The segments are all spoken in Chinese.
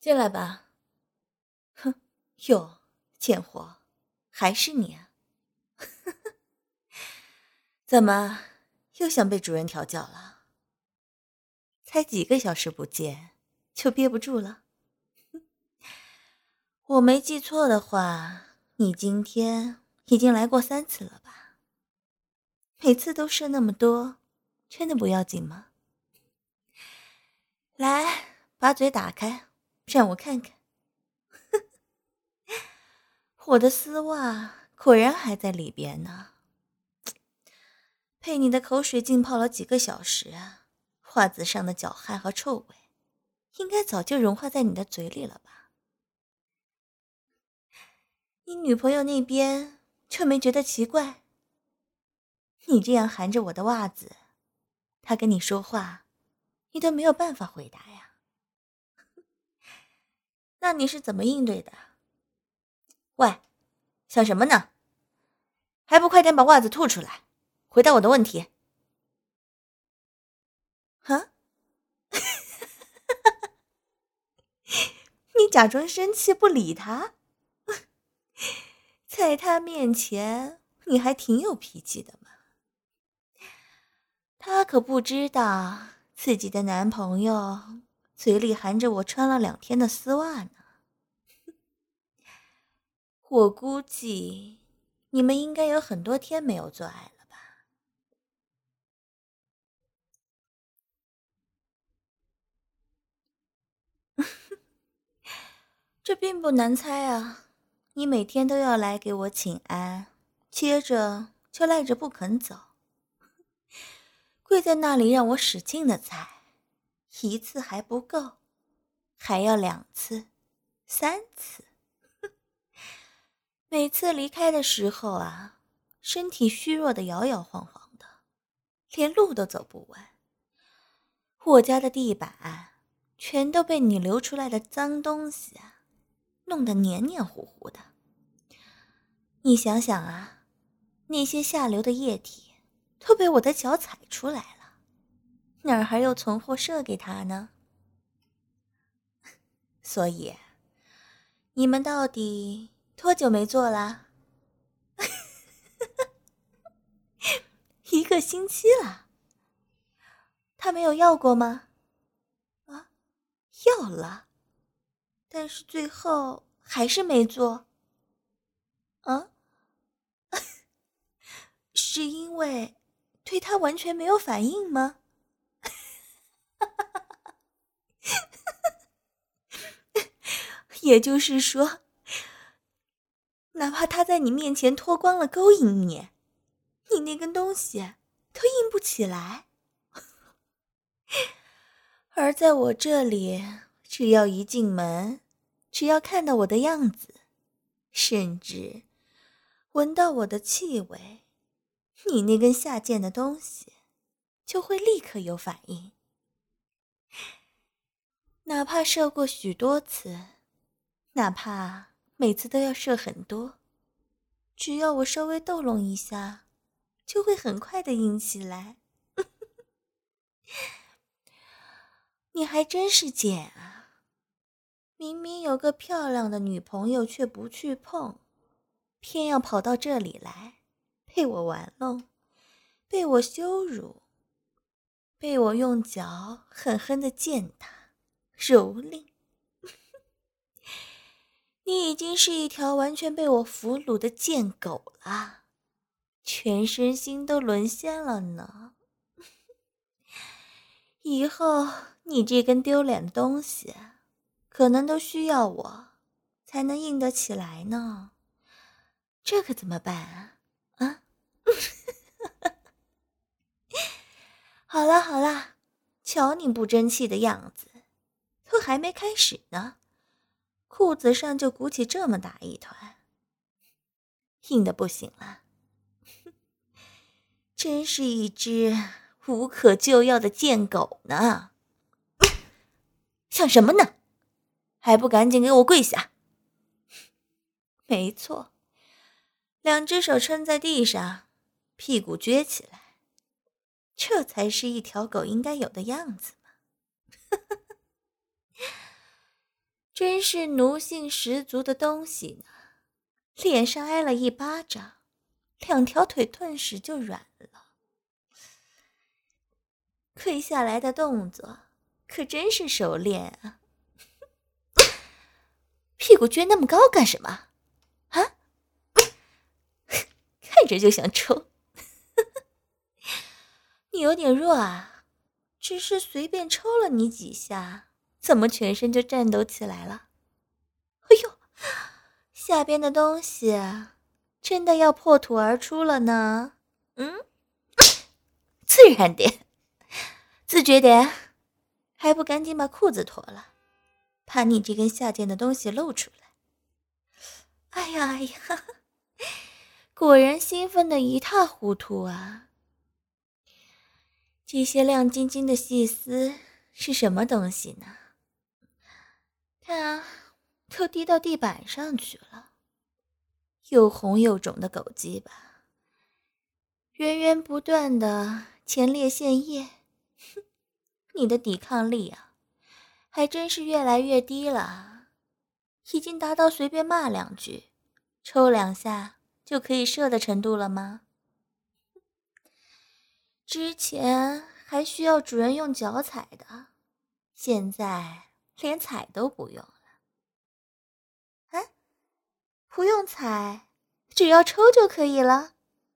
进来吧。哼，哟，贱货，还是你啊？怎么又想被主人调教了？才几个小时不见，就憋不住了？我没记错的话，你今天已经来过3次了吧？每次都射那么多，真的不要紧吗？来，把嘴打开，让我看看。我的丝袜果然还在里边呢。被你的口水浸泡了几个小时啊，袜子上的脚汗和臭味应该早就融化在你的嘴里了吧？你女朋友那边就没觉得奇怪？你这样含着我的袜子，她跟你说话，你都没有办法回答呀。那你是怎么应对的？喂，想什么呢？还不快点把袜子吐出来，回答我的问题。啊？你假装生气不理他？在他面前你还挺有脾气的嘛。他可不知道自己的男朋友嘴里含着我穿了2天的丝袜呢。我估计你们应该有很多天没有做爱了吧？这并不难猜啊，你每天都要来给我请安，接着就赖着不肯走，跪在那里让我使劲的踩，1次还不够，还要2次、3次。每次离开的时候啊，身体虚弱的摇摇晃晃的，连路都走不稳。我家的地板全都被你流出来的脏东西啊弄得黏黏糊糊的。你想想啊，那些下流的液体都被我的脚踩出来了，哪儿还有存货射给他呢？所以你们到底多久没做啦？1个星期了。他没有要过吗？啊，要了，但是最后还是没做。啊？是因为对他完全没有反应吗？也就是说，哪怕他在你面前脱光了勾引你，你那根东西都硬不起来。而在我这里，只要一进门，只要看到我的样子，甚至闻到我的气味，你那根下贱的东西就会立刻有反应。哪怕射过许多次，哪怕每次都要射很多，只要我稍微逗弄一下，就会很快的硬起来。你还真是贱啊！明明有个漂亮的女朋友却不去碰，偏要跑到这里来，被我玩弄，被我羞辱，被我用脚狠狠地践踏、蹂躏。你已经是一条完全被我俘虏的贱狗了，全身心都沦陷了呢。以后你这根丢脸的东西，可能都需要我才能硬得起来呢。这可怎么办啊？啊？好了好了，瞧你不争气的样子，都还没开始呢，裤子上就鼓起这么大一团，硬得不行了。真是一只无可救药的贱狗呢！想什么呢？还不赶紧给我跪下！没错，2只手撑在地上，屁股撅起来，这才是一条狗应该有的样子嘛。 真是奴性十足的东西呢！脸上挨了一巴掌，2条腿顿时就软了。跪下来的动作可真是熟练啊！屁股撅那么高干什么？啊？看着就想抽。你有点弱啊，只是随便抽了你几下，怎么全身就颤抖起来了？哎呦，下边的东西真的要破土而出了呢。自然点，自觉点，还不赶紧把裤子脱了，怕你这根下贱的东西露出来。哎呀哎呀，果然兴奋得一塌糊涂啊！这些亮晶晶的细丝是什么东西呢？看啊，都滴到地板上去了。又红又肿的狗鸡巴，源源不断的前列腺液。你的抵抗力啊，还真是越来越低了，已经达到随便骂2句，抽2下就可以射的程度了吗？之前还需要主人用脚踩的，现在连踩都不用了。啊，不用踩，只要抽就可以了。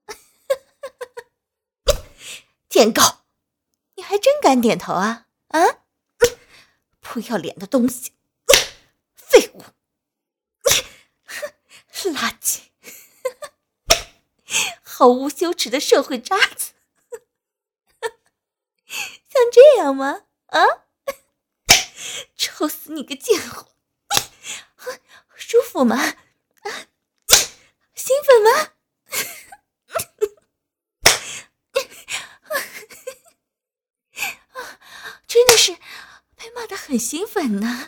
贱狗，你还真敢点头啊？啊，不要脸的东西，废物，垃圾，毫无羞耻的社会渣子。像这样吗？啊，抽死你个贱货！舒服吗？兴奋吗？真的是被骂得很兴奋呢。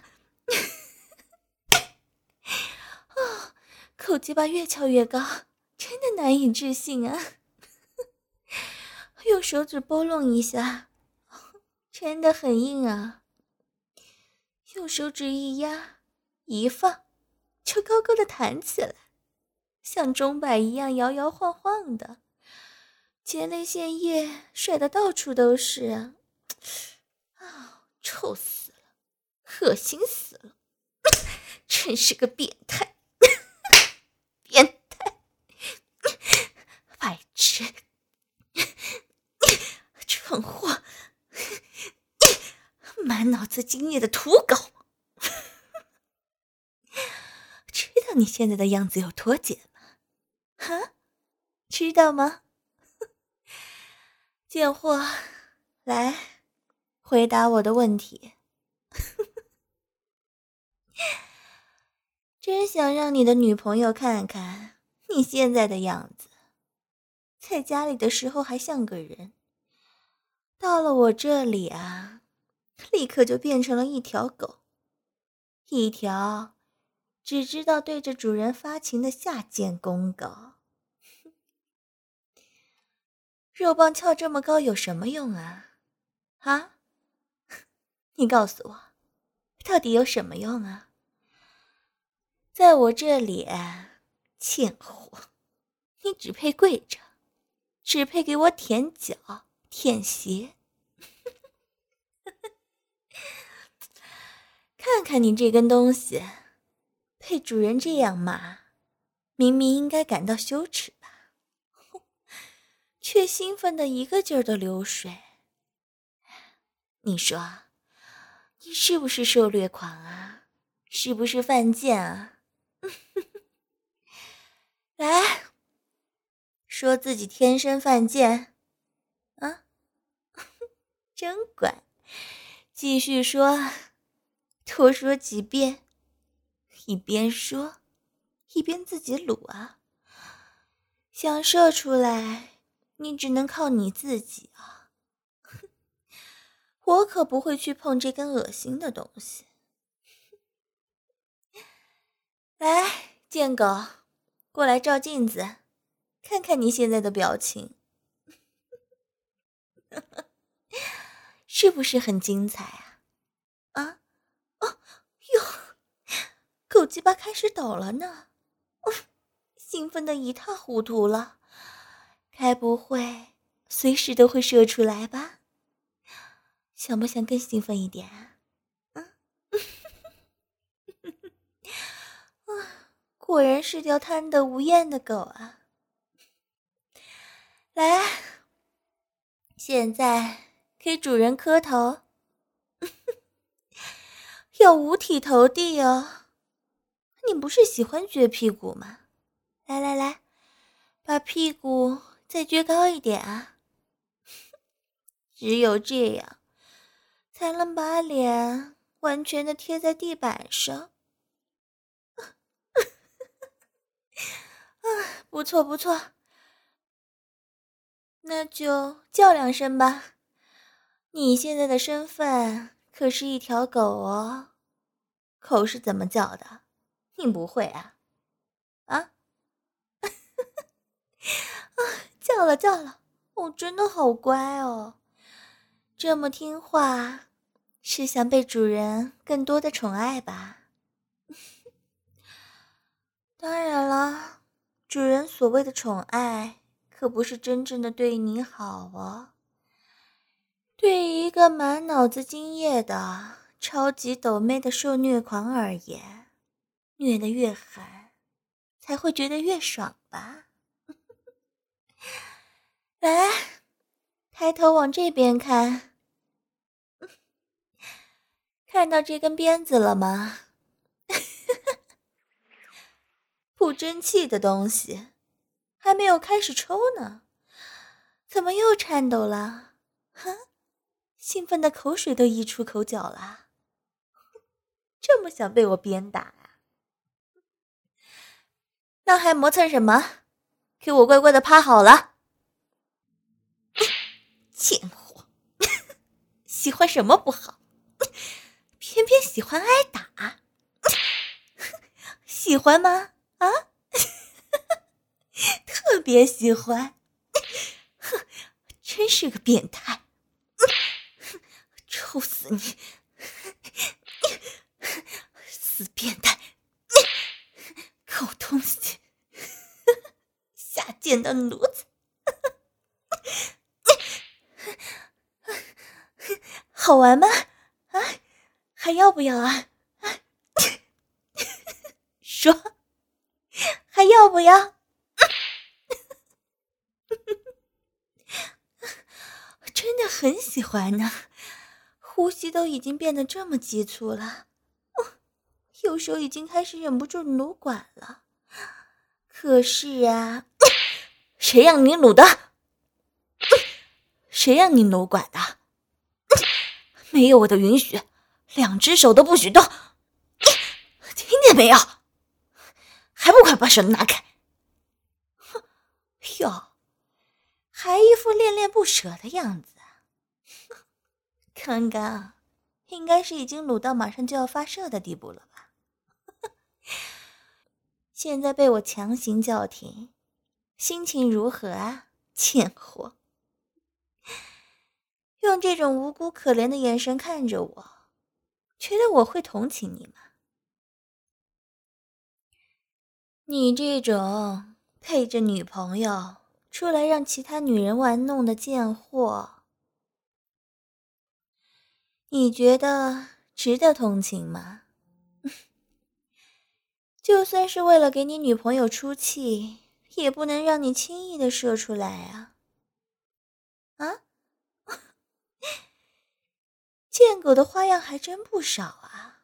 口鸡巴越翘越高，真的难以置信啊！用手指拨弄一下，真的很硬啊。用手指一压一放，就高高的弹起来，像钟摆一样摇摇晃晃的，前列腺液甩得到处都是啊！臭死了，恶心死了，真是个变态，变态，白痴，蠢货，满脑子经验的土狗。知道你现在的样子有多贱吗？哈，知道吗？贱货，来回答我的问题。真想让你的女朋友看看你现在的样子，在家里的时候还像个人，到了我这里啊，立刻就变成了一条狗，一条只知道对着主人发情的下贱公狗。肉棒翘这么高有什么用啊？啊？你告诉我，到底有什么用啊？在我这里，贱货，你只配跪着，只配给我舔脚、舔鞋。看看你这根东西，被主人这样骂，明明应该感到羞耻吧，却兴奋得一个劲儿的流水。你说，你是不是受虐狂啊？是不是犯贱啊？来，说自己天生犯贱啊？真乖，继续说，多说几遍，一边说一边自己撸啊。想射出来，你只能靠你自己啊。我可不会去碰这根恶心的东西。来，贱狗，过来照镜子，看看你现在的表情，是不是很精彩啊？啊，哦哟， 狗鸡巴开始抖了呢，兴奋得一塌糊涂了，该不会随时都会射出来吧？想不想更兴奋一点啊？果然是条贪得无厌的狗啊！来，现在给主人磕头，要五体投地哦。你不是喜欢撅屁股吗？来来来，把屁股再撅高一点啊！只有这样，才能把脸完全的贴在地板上。不错不错，那就叫两声吧。你现在的身份可是一条狗哦，狗是怎么叫的？你不会啊？啊？叫了叫了，我真的好乖哦，这么听话，是想被主人更多的宠爱吧？当然了，主人所谓的宠爱，可不是真正的对你好哦。对于一个满脑子精液的超级抖妹的受虐狂而言，虐得越狠，才会觉得越爽吧？来，抬头往这边看，看到这根鞭子了吗？不争气的东西，还没有开始抽呢，怎么又颤抖了？哼，兴奋的口水都溢出口角了。这么想被我鞭打啊？那还磨蹭什么？给我乖乖的趴好了。贱货，喜欢什么不好？偏偏喜欢挨打，喜欢吗？啊？特别喜欢，真是个变态，抽死你，死变态，狗东西，下贱的奴才。好玩吗？啊，还要不要啊？说，还要不要？真的很喜欢呢，呼吸都已经变得这么急促了，右手已经开始忍不住撸管了。可是啊，谁让你撸的？谁让你撸管的？没有我的允许，两只手都不许动，听见没有？还不快把手拿开！哟，还一副恋恋不舍的样子。刚刚应该是已经撸到马上就要发射的地步了吧？现在被我强行叫停，心情如何啊，贱货？用这种无辜可怜的眼神看着我，觉得我会同情你吗？你这种配着女朋友出来让其他女人玩弄的贱货，你觉得值得同情吗？就算是为了给你女朋友出气，也不能让你轻易的射出来啊！啊？贱狗的花样还真不少啊，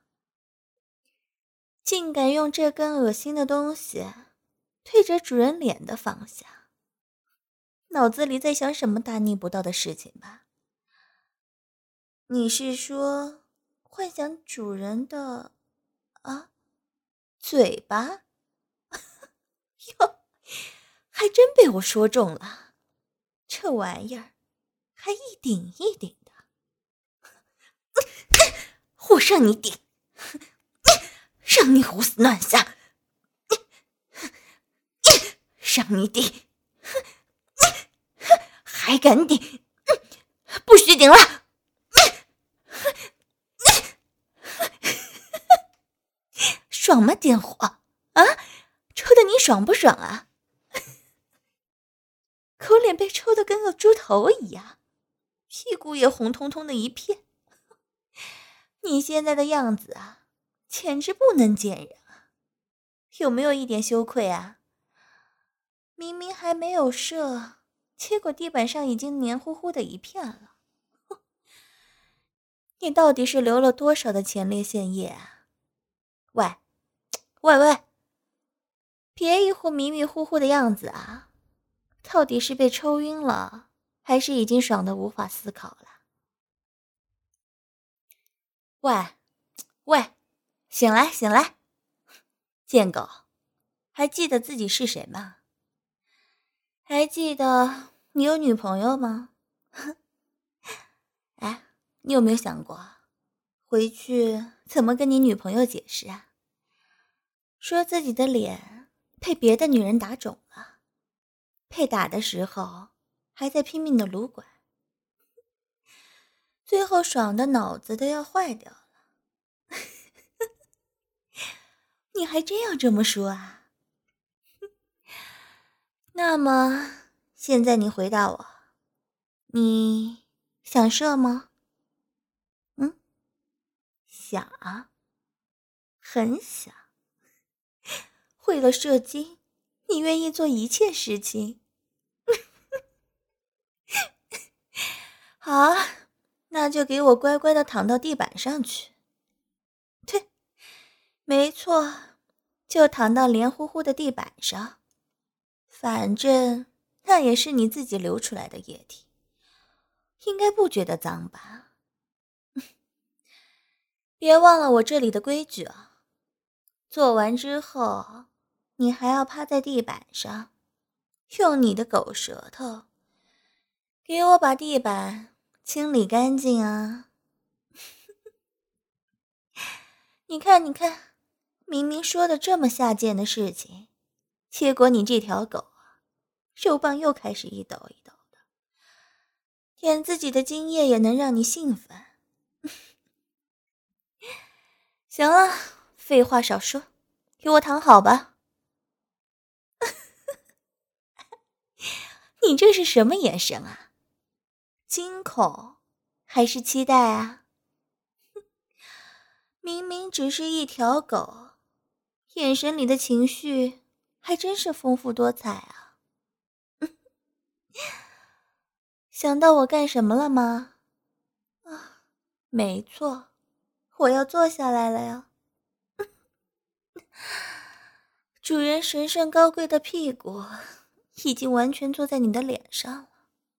竟敢用这根恶心的东西对着主人脸的方向，脑子里在想什么大逆不道的事情吧？你是说幻想主人的嘴巴？哟，还真被我说中了，这玩意儿还一顶一顶的。我让你顶，让你胡思乱想，让你顶，还敢顶？不许顶了！爽爽吗？点火啊！抽的你爽不爽啊？口脸被抽得跟个猪头一样，屁股也红彤彤的一片。你现在的样子啊，简直不能见人啊！有没有一点羞愧啊？明明还没有射，结果地板上已经黏糊糊的一片了。你到底是流了多少的前列腺液啊？喂，别一副迷迷糊糊的样子啊！到底是被抽晕了，还是已经爽得无法思考了？喂，醒来！贱狗，还记得自己是谁吗？还记得你有女朋友吗？哎，你有没有想过，回去怎么跟你女朋友解释啊？说自己的脸被别的女人打肿了，被打的时候还在拼命的撸管，最后爽的脑子都要坏掉了。你还真要这么说啊？那么现在你回答我，你想射吗？想啊，很想。为了射精，你愿意做一切事情。好啊，那就给我乖乖的躺到地板上去。对，没错，就躺到黏糊糊的地板上。反正那也是你自己流出来的液体，应该不觉得脏吧？别忘了我这里的规矩啊！做完之后，你还要趴在地板上，用你的狗舌头给我把地板清理干净啊！你看，明明说的这么下贱的事情，结果你这条狗啊，肉棒又开始一抖一抖的，舔自己的精液也能让你兴奋。行了，废话少说，给我躺好吧。你这是什么眼神啊？惊恐还是期待啊？明明只是一条狗，眼神里的情绪还真是丰富多彩啊。想到我干什么了吗？啊，没错，我要坐下来了呀。主人神圣高贵的屁股已经完全坐在你的脸上了。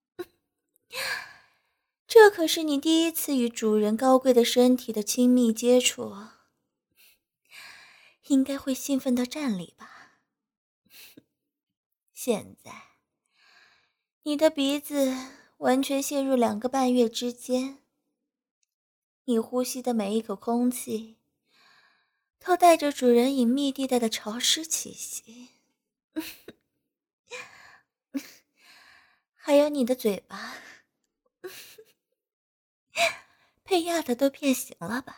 这可是你第一次与主人高贵的身体的亲密接触，应该会兴奋到站立吧。现在你的鼻子完全陷入2个半月之间，你呼吸的每一口空气都带着主人隐秘地带的潮湿气息。还有你的嘴巴被压得都变形了吧？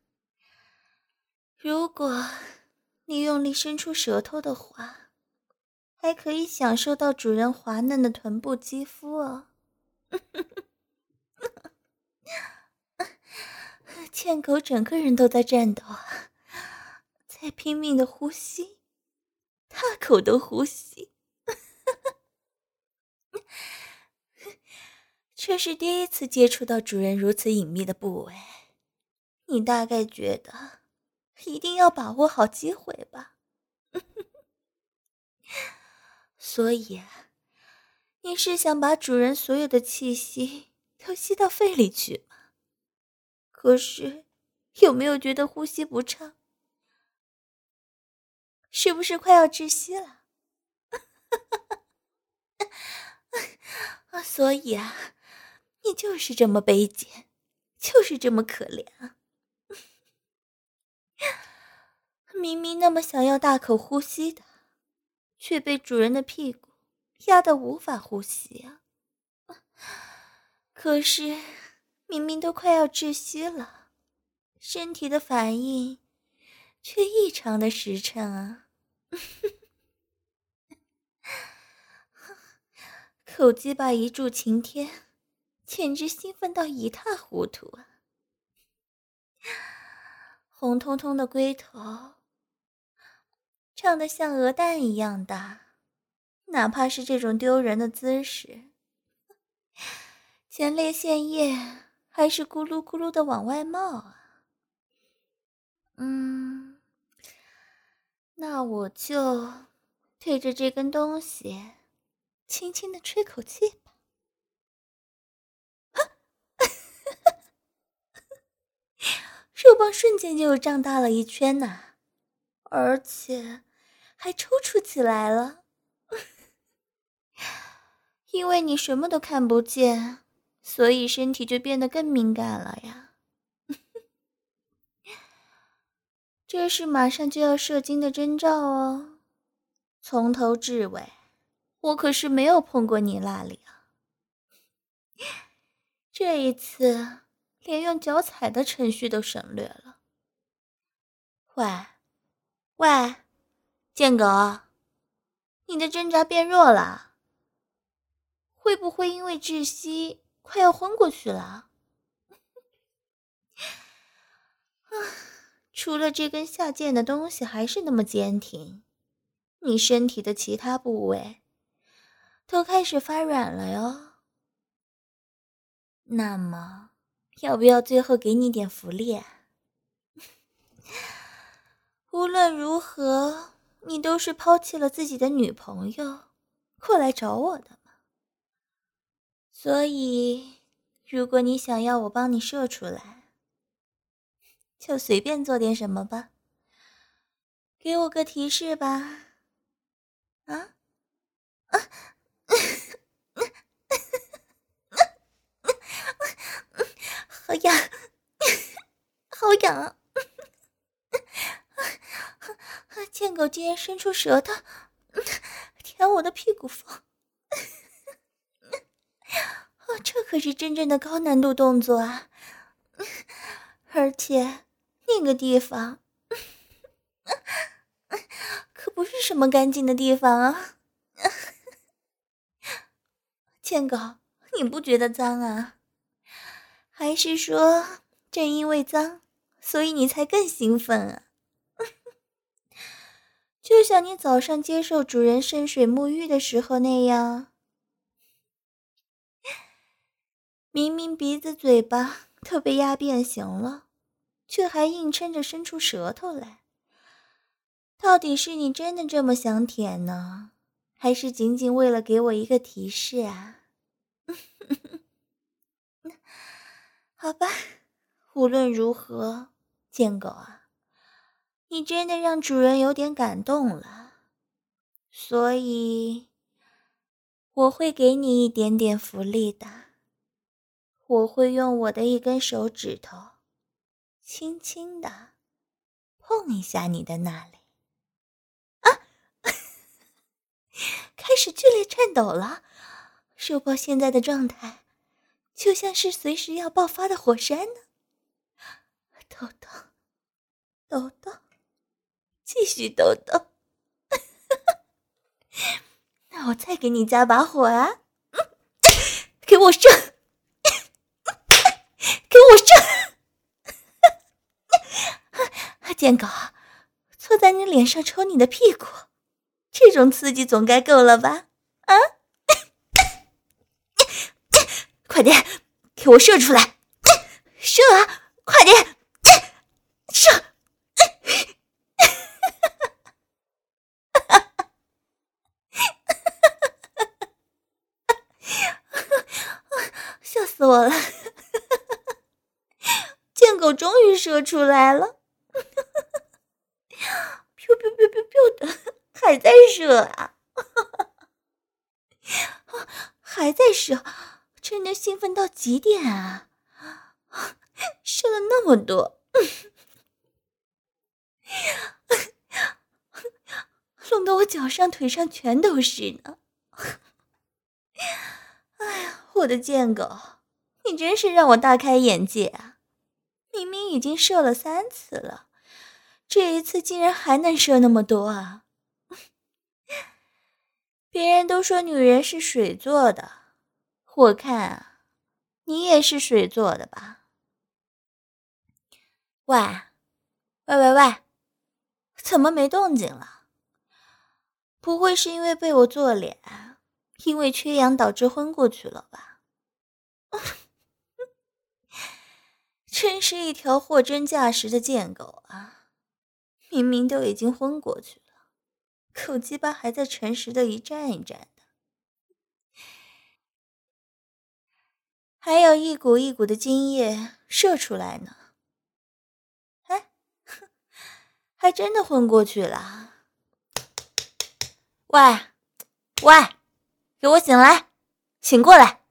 如果你用力伸出舌头的话，还可以享受到主人滑嫩的臀部肌肤哦。贱狗整个人都在颤抖啊，在拼命的呼吸，大口的呼吸。这是第一次接触到主人如此隐秘的部位，你大概觉得一定要把握好机会吧。所以你是想把主人所有的气息都吸到肺里去吗？可是有没有觉得呼吸不畅？是不是快要窒息了？所以你就是这么卑贱，就是这么可怜啊！明明那么想要大口呼吸的，却被主人的屁股压得无法呼吸啊！可是明明都快要窒息了，身体的反应却异常的实诚啊。口鸡巴一柱擎天，简直兴奋到一塌糊涂啊！红彤彤的龟头长得像鹅蛋一样大，哪怕是这种丢人的姿势，前列腺液还是咕噜咕噜的往外冒啊。那我就对着这根东西轻轻地吹口气吧。肉棒瞬间就胀大了一圈呐，而且还抽搐起来了。因为你什么都看不见，所以身体就变得更敏感了呀。这是马上就要射精的征兆哦，从头至尾我可是没有碰过你那里啊。这一次连用脚踩的程序都省略了。喂，贱狗，你的挣扎变弱了，会不会因为窒息快要昏过去了？除了这根下贱的东西还是那么坚挺，你身体的其他部位都开始发软了哟。那么要不要最后给你点福利啊？无论如何，你都是抛弃了自己的女朋友过来找我的嘛。所以如果你想要我帮你射出来，就随便做点什么吧，给我个提示吧。啊？好痒，好痒啊！贱狗竟然伸出舌头舔我的屁股缝，这可是真正的高难度动作啊！而且那个地方可不是什么干净的地方啊！贱狗，你不觉得脏啊？还是说正因为脏，所以你才更兴奋啊？就像你早上接受主人深水沐浴的时候那样，明明鼻子嘴巴都被压变形了，却还硬撑着伸出舌头来。到底是你真的这么想舔呢，还是仅仅为了给我一个提示啊？好吧，无论如何，贱狗啊，你真的让主人有点感动了，所以我会给你一点点福利的。我会用我的一根手指头轻轻地碰一下你的那里。开始剧烈颤抖了，肉包现在的状态就像是随时要爆发的火山呢。抖抖抖抖，继续抖抖。那我再给你加把火啊！给我射！给我射！贱狗，坐在你脸上抽你的屁股，这种刺激总该够了吧？啊！快点，给我射出来！射啊！快点，射！笑死我了！贱狗终于射出来了！噗噗噗噗噗的，还在射啊！还在射，真的兴奋到极点啊！射了那么多，弄得我脚上腿上全都是呢。哎呀，我的贱狗，你真是让我大开眼界啊！明明已经射了3次了， 这一次竟然还能射那么多啊！别人都说女人是水做的，我看啊，你也是水做的吧？喂，喂，怎么没动静了？不会是因为被我做脸，因为缺氧导致昏过去了吧？真是一条货真价实的贱狗啊！明明都已经昏过去了，口鸡巴还在诚实的一站一站的，还有一股一股的精液射出来呢。哎，还真的昏过去了。喂，给我醒来，醒过来！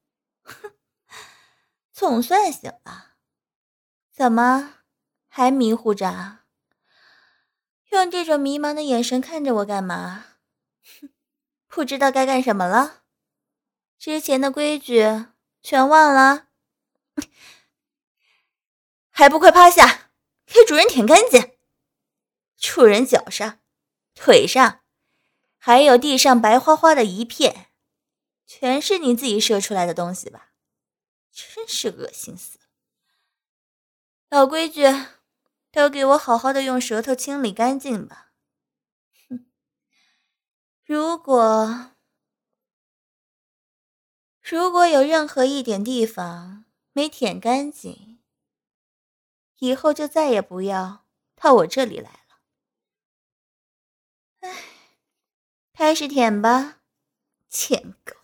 总算醒了，怎么还迷糊着啊？用这种迷茫的眼神看着我干嘛？不知道该干什么了？之前的规矩全忘了？还不快趴下，给主人舔干净！主人脚上、腿上，还有地上白花花的一片，全是你自己射出来的东西吧？真是恶心死了！老规矩，都给我好好的用舌头清理干净吧。哼，如果有任何一点地方没舔干净，以后就再也不要到我这里来了。唉，开始舔吧，贱狗。